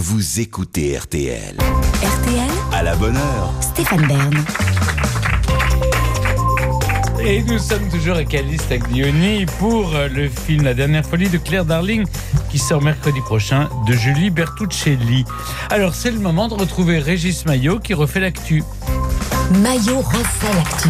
vous écoutez RTL. RTL, À la bonne heure. Stéphane Bern. Et nous sommes toujours avec Alice Taglioni pour le film La dernière folie de Claire Darling qui sort mercredi prochain de Julie Bertuccelli. Alors c'est le moment de retrouver Régis Maillot qui refait l'actu. Maillot refait l'actu.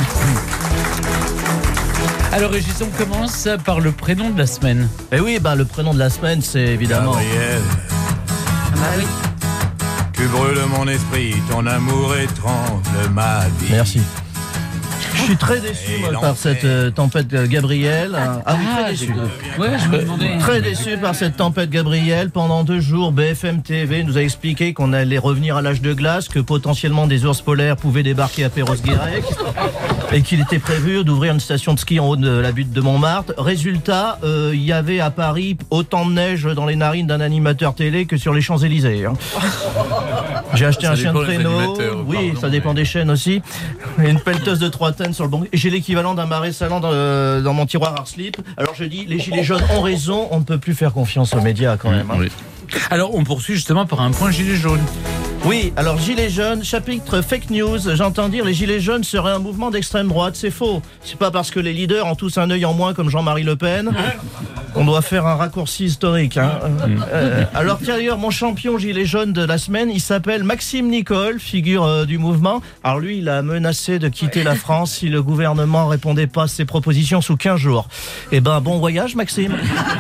Alors Régis, on commence par le prénom de la semaine. Eh oui, le prénom de la semaine, c'est évidemment... Gabriel, Oui. tu brûles mon esprit, ton amour étrangle ma vie. Merci. Je suis très déçu Et moi, par l'enfer. cette tempête Gabriel. Ah oui, très déçu. Ouais, je me demandais. Très déçu par cette tempête Gabriel. Pendant 2 jours, BFM TV nous a expliqué qu'on allait revenir à l'âge de glace, que potentiellement des ours polaires pouvaient débarquer à Perros-Guirec et qu'il était prévu d'ouvrir une station de ski en haut de la butte de Montmartre. Résultat, il y avait à Paris autant de neige dans les narines d'un animateur télé que sur les Champs-Élysées. J'ai acheté un chien de dépend des traîneau. animateurs, Oui, pardon, ça dépend des chaînes aussi. Et une pelleteuse de 3 tonnes sur le banc. Et j'ai l'équivalent d'un marais salant dans mon tiroir hard slip. Alors je dis, les gilets jaunes ont raison, on ne peut plus faire confiance aux médias quand même. Oui. Alors on poursuit justement par un point gilet jaune. Oui, alors Gilets jaunes, chapitre fake news. J'entends dire les Gilets jaunes seraient un mouvement d'extrême droite. C'est faux. C'est pas parce que les leaders ont tous un œil en moins comme Jean-Marie Le Pen qu'on doit faire un raccourci historique. Alors tiens, d'ailleurs, mon champion Gilet jaune de la semaine, il s'appelle Maxime Nicole, figure du mouvement. Alors lui, il a menacé de quitter la France si le gouvernement répondait pas à ses propositions sous 15 jours. Eh ben, bon voyage Maxime.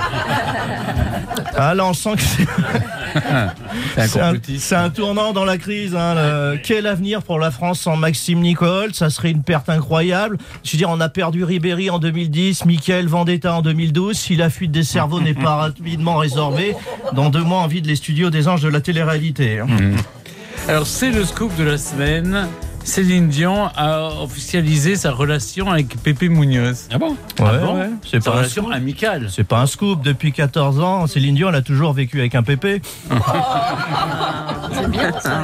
Ah là, on sent que c'est un tournant dans la crise. Quel avenir pour la France sans Maxime Nicole? Ça serait une perte incroyable. Je veux dire, on a perdu Ribéry en 2010, Michael Vendetta en 2012. Si la fuite des cerveaux n'est pas rapidement résorbée, dans 2 mois, on vide les studios des anges de la télé-réalité. Alors c'est le scoop de la semaine. Céline Dion a officialisé sa relation avec Pepe Munoz. Ah bon? Ouais. C'est Sa pas un relation scoop. amicale. C'est pas un scoop. Depuis 14 ans, Céline Dion, elle a toujours vécu avec un pépé. C'est bien ça.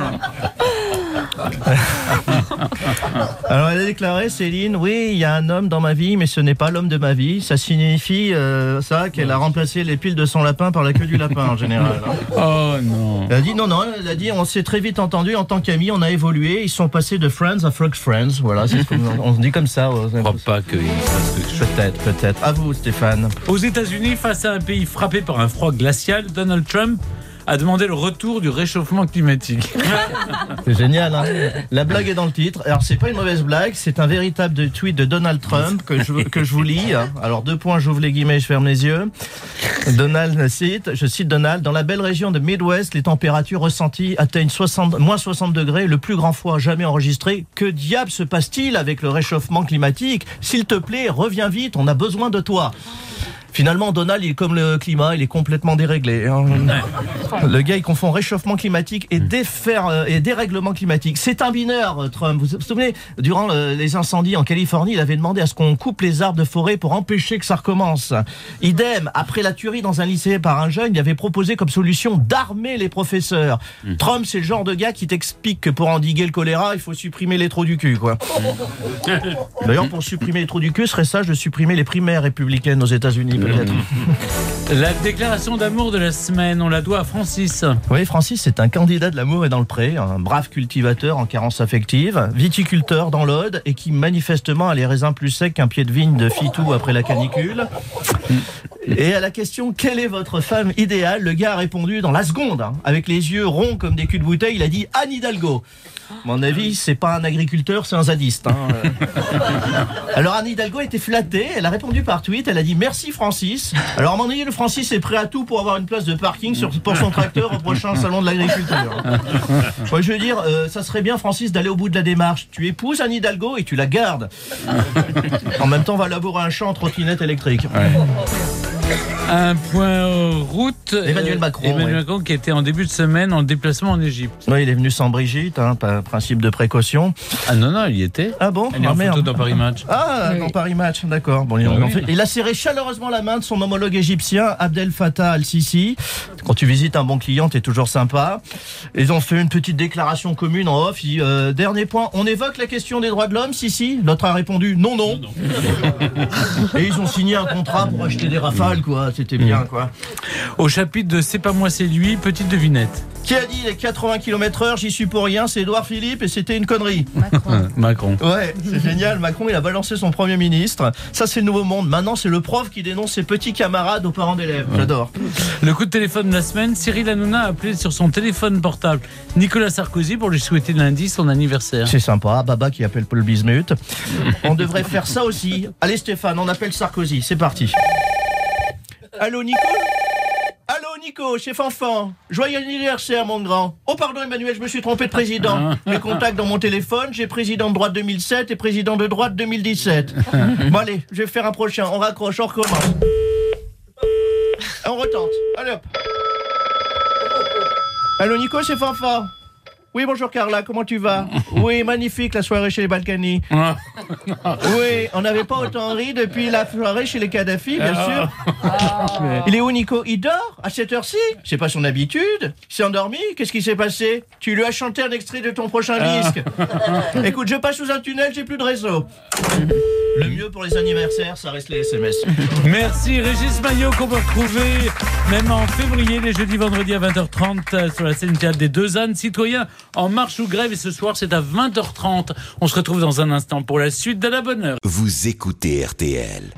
Alors elle a déclaré, Céline, oui, il y a un homme dans ma vie, mais ce n'est pas l'homme de ma vie. Ça signifie qu'elle a remplacé les piles de son lapin par la queue du lapin en général. Oh non. Elle a dit non, elle a dit on s'est très vite entendu en tant qu'amis, on a évolué, ils sont passés de friends à frog friends. Voilà, c'est ce qu'on dit comme ça. Je crois pas qu'il fasse quelque chose. Peut-être. À vous, Stéphane. Aux États-Unis, face à un pays frappé par un froid glacial, Donald Trump a demandé le retour du réchauffement climatique. C'est génial, hein. La blague est dans le titre. Alors, c'est pas une mauvaise blague, c'est un véritable tweet de Donald Trump que je vous lis. Alors, 2 points, j'ouvre les guillemets, je ferme les yeux. Je cite Donald, dans la belle région de Midwest, les températures ressenties atteignent moins 60 degrés, le plus grand froid jamais enregistré. Que diable se passe-t-il avec le réchauffement climatique? S'il te plaît, reviens vite, on a besoin de toi. Finalement, Donald, il est comme le climat, il est complètement déréglé. Le gars, il confond réchauffement climatique et dérèglement climatique. C'est un bineur, Trump. Vous vous souvenez, durant les incendies en Californie, il avait demandé à ce qu'on coupe les arbres de forêt pour empêcher que ça recommence. Idem, après la tuerie dans un lycée par un jeune, il avait proposé comme solution d'armer les professeurs. Trump, c'est le genre de gars qui t'explique que pour endiguer le choléra, il faut supprimer les trous du cul, quoi. D'ailleurs, pour supprimer les trous du cul, ce serait sage de supprimer les primaires républicaines aux États-Unis. Peut-être. La déclaration d'amour de la semaine, on la doit à Francis. Oui, Francis, c'est un candidat de l'amour et dans le pré, un brave cultivateur en carence affective, viticulteur dans l'Aude et qui manifestement a les raisins plus secs qu'un pied de vigne de Fitou après la canicule. Et à la question « Quelle est votre femme idéale ?», le gars a répondu dans la seconde, avec les yeux ronds comme des culs de bouteille, il a dit « Anne Hidalgo ». À mon avis, c'est pas un agriculteur, c'est un zadiste. Alors Anne Hidalgo était flattée, elle a répondu par tweet, elle a dit merci Francis. Alors à mon avis, le Francis est prêt à tout pour avoir une place de parking pour son tracteur au prochain salon de l'agriculture. Moi je veux dire, ça serait bien Francis d'aller au bout de la démarche. Tu épouses Anne Hidalgo et tu la gardes. En même temps, on va labourer un champ en trottinette électrique. Un point route. Emmanuel Macron qui était en début de semaine en déplacement en Égypte. Oui, il est venu sans Brigitte, principe de précaution. Ah non, il y était. Ah bon? Elle est en photo dans Paris Match. Ah, dans Paris Match, d'accord. Bon, il a serré chaleureusement la main de son homologue égyptien, Abdel Fattah al-Sisi. Quand tu visites un bon client, t'es toujours sympa. Ils ont fait une petite déclaration commune en off. Dernier point, on évoque la question des droits de l'homme, Sisi? L'autre a répondu non. Et ils ont signé un contrat pour acheter des Rafales, quoi. C'était bien, quoi. Au chapitre de C'est pas moi, c'est lui, petite devinette. Qui a dit les 80 km/h, j'y suis pour rien, c'est Édouard Philippe et c'était une connerie. Macron. Ouais, c'est génial. Macron, il a balancé son Premier ministre. Ça, c'est le nouveau monde. Maintenant, c'est le prof qui dénonce ses petits camarades aux parents d'élèves. J'adore. Le coup de téléphone de la semaine, Cyril Hanouna a appelé sur son téléphone portable Nicolas Sarkozy pour lui souhaiter lundi son anniversaire. C'est sympa. Baba qui appelle Paul Bismuth. On devrait faire ça aussi. Allez, Stéphane, on appelle Sarkozy. C'est parti. Allô, Nico ? Allô, Nico, c'est Fanfan. Joyeux anniversaire, mon grand. Oh, pardon, Emmanuel, je me suis trompé de président. Mes contacts dans mon téléphone, j'ai président de droite 2007 et président de droite 2017. Bon, allez, je vais faire un prochain. On raccroche, on recommence. On retente. Allez, hop. Allô, Nico, c'est Fanfan. Oui, bonjour Carla, comment tu vas? Oui, magnifique la soirée chez les Balkany. Oui, on n'avait pas autant ri depuis la soirée chez les Kadhafi, bien sûr. Il est où Nico? Il dort à cette heure-ci? C'est pas son habitude. Il s'est endormi? Qu'est-ce qui s'est passé? Tu lui as chanté un extrait de ton prochain disque. Écoute, je passe sous un tunnel, j'ai plus de réseau. Le mieux pour les anniversaires, ça reste les SMS. Merci Régis Maillot qu'on peut retrouver même en février, les jeudis, vendredis à 20h30 sur la scène théâtre des Deux Ânes. Citoyens en marche ou grève, et ce soir c'est à 20h30. On se retrouve dans un instant pour la suite de la bonne heure. Vous écoutez RTL.